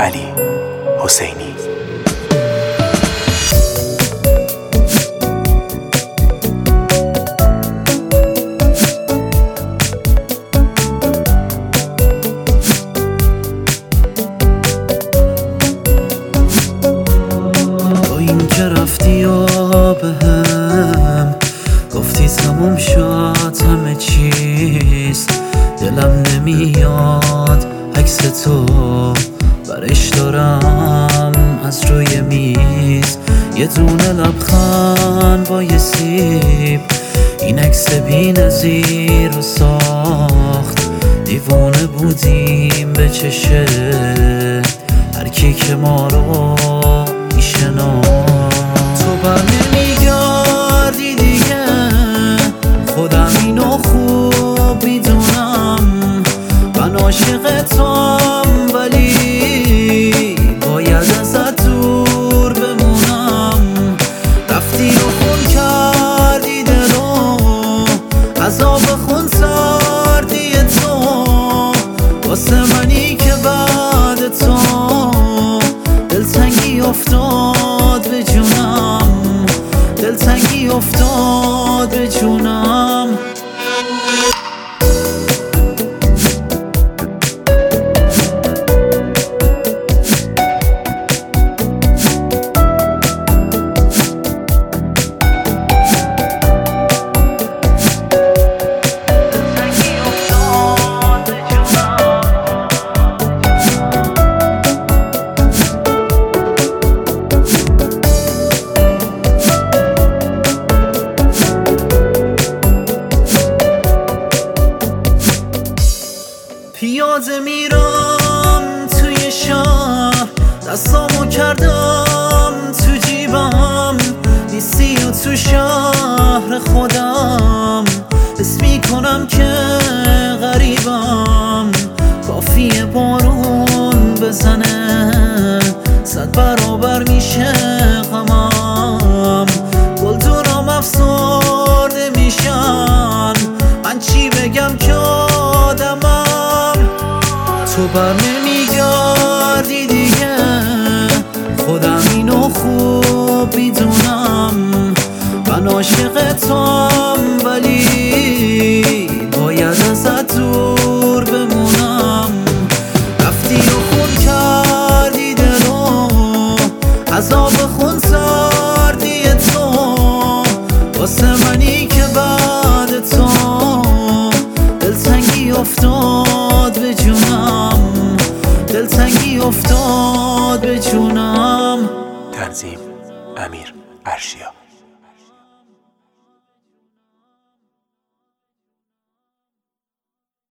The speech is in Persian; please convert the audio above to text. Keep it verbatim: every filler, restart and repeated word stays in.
علی حسینی. با این که رفتی و بهم گفتی تموم شد همه چیز، دلم نمیاد عکس تو برش دارم از روی میز. یه دونه لبخند با یه سیب این عکس بی نظیر رو ساخت. دیوانه بودیم به چشه هر کی که ما رو میشناخت. تو بر نمیگردی دیگه، خودم اینو خوب میدونم. من عاشقتم ولی باید ازت دور بمونم. رفتی و خون کردی دلو، عذاب خون سردی تو واسه منی که بعد تو دلتنگی افتاد به جونم، دلتنگی افتاد به جونم. پیاده میرم توی شهر، دستامو کردم تو جیبم. نیستی و تو شهر خودم حس میکنم که غریبم. کافیه بارون بزنه صد برابر میشه غمم. گلدونام افسرده میشن، من چی بگم که آدمم. تو بر نمیگردی دیگه، خودم اینو خوب میدونم. من عاشقتم ولی باید ازت دور بمونم. رفتی و خون کردی دلو، عذاب خون سردی تو واسه منی که بعد تو دلتنگی افتاد به جونم، دلتنگی افتاد به جونم. تنظیم امیر ارشیا.